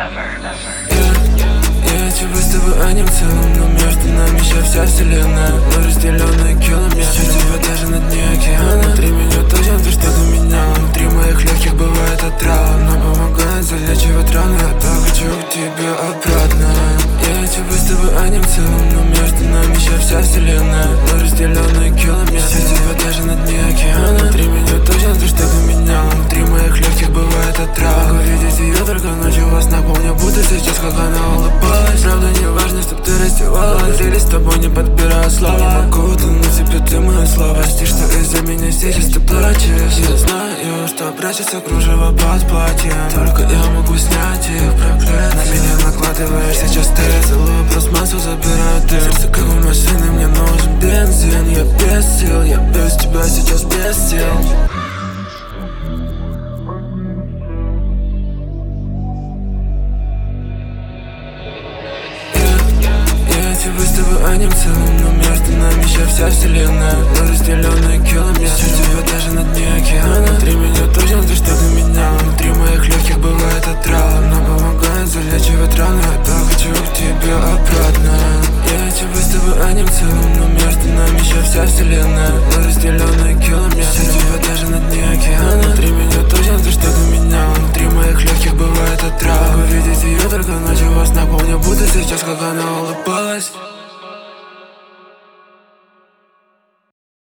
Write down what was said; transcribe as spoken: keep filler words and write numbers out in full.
Я, я тебя с тобой одним целым, но между нами еще вся вселенная. Мы разделенные километры, ищу тебя даже на дне океана. Внутри меня точно ты что-то меняла. Внутри моих легких бывает отрава, но помогает залечивать раны. Я так хочу к тебе обратно. Я тебя с тобой одним целым, но между нами еще вся вселенная. Мы разделенные километры, ищу тебя даже на дне океана. Внутри меня точно ты что-то меняла. Внутри моих легких бывает отрава. Могу видеть ее только ночью во снах, помню, будто сейчас, как она улыбалась. Правда, не важно, чтоб ты раздевалась. Зрели с тобой, не подбирая слова. Не могу утонуть тебе, ты моя слава. Прости, что из-за меня сейчас ты плачешь. Я знаю, что прячется кружево под платьем. Только я могу снять их проклятие. На меня накладываешь сейчас ты. Целую пластмассу, забираю дым. Сердце как у машины, мне нужен бензин. Я без сил, я без тебя сейчас без сил. Я тебя с тобой одним целым, но между нами еще вся вселенная. Мы разделенные километры, ищу тебя даже на дне океана. Внутри меня точно ты что-то меняла. Внутри моих легких бывает отрава, но помогает залечивать раны. Я так хочу к тебе обратно. Я тебя с тобой одним целым, но между нами еще вся вселенная. Мы разделенные километры, ищу тебя даже на дне океана. Внутри